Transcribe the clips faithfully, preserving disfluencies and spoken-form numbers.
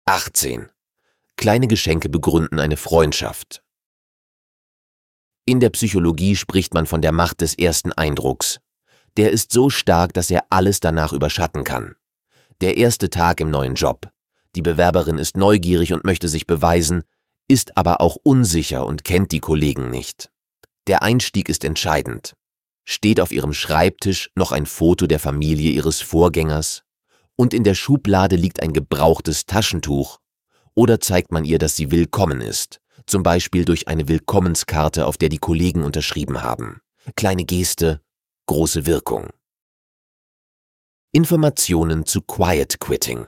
achtzehn. Kleine Geschenke begründen eine Freundschaft. In der Psychologie spricht man von der Macht des ersten Eindrucks. Der ist so stark, dass er alles danach überschatten kann. Der erste Tag im neuen Job. Die Bewerberin ist neugierig und möchte sich beweisen, ist aber auch unsicher und kennt die Kollegen nicht. Der Einstieg ist entscheidend. Steht auf ihrem Schreibtisch noch ein Foto der Familie ihres Vorgängers und in der Schublade liegt ein gebrauchtes Taschentuch? Oder zeigt man ihr, dass sie willkommen ist, zum Beispiel durch eine Willkommenskarte, auf der die Kollegen unterschrieben haben? Kleine Geste, große Wirkung. Informationen zu Quiet Quitting.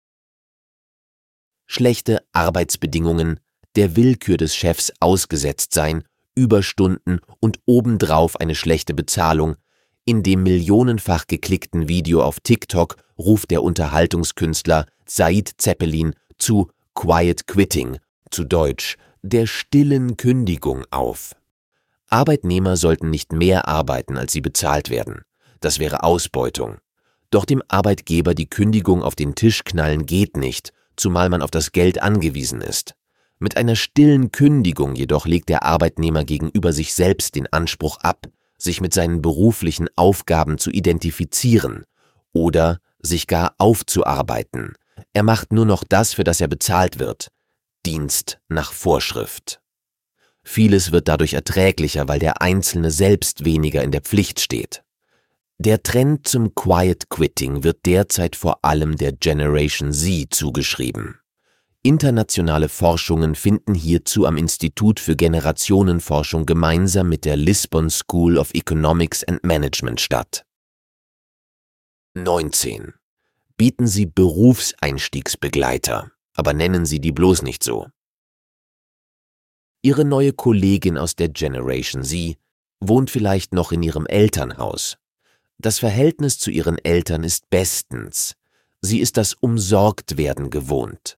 Schlechte Arbeitsbedingungen, der Willkür des Chefs ausgesetzt sein, Überstunden und obendrauf eine schlechte Bezahlung. In dem millionenfach geklickten Video auf TikTok ruft der Unterhaltungskünstler Said Zeppelin zu Quiet Quitting, zu Deutsch der stillen Kündigung, auf. Arbeitnehmer sollten nicht mehr arbeiten, als sie bezahlt werden. Das wäre Ausbeutung. Doch dem Arbeitgeber die Kündigung auf den Tisch knallen geht nicht, zumal man auf das Geld angewiesen ist. Mit einer stillen Kündigung jedoch legt der Arbeitnehmer gegenüber sich selbst den Anspruch ab, sich mit seinen beruflichen Aufgaben zu identifizieren oder sich gar aufzuarbeiten. Er macht nur noch das, für das er bezahlt wird. Dienst nach Vorschrift. Vieles wird dadurch erträglicher, weil der Einzelne selbst weniger in der Pflicht steht. Der Trend zum Quiet Quitting wird derzeit vor allem der Generation Z zugeschrieben. Internationale Forschungen finden hierzu am Institut für Generationenforschung gemeinsam mit der Lisbon School of Economics and Management statt. neunzehn. Bieten Sie Berufseinstiegsbegleiter, aber nennen Sie die bloß nicht so. Ihre neue Kollegin aus der Generation Z wohnt vielleicht noch in ihrem Elternhaus. Das Verhältnis zu ihren Eltern ist bestens. Sie ist das Umsorgtwerden gewohnt.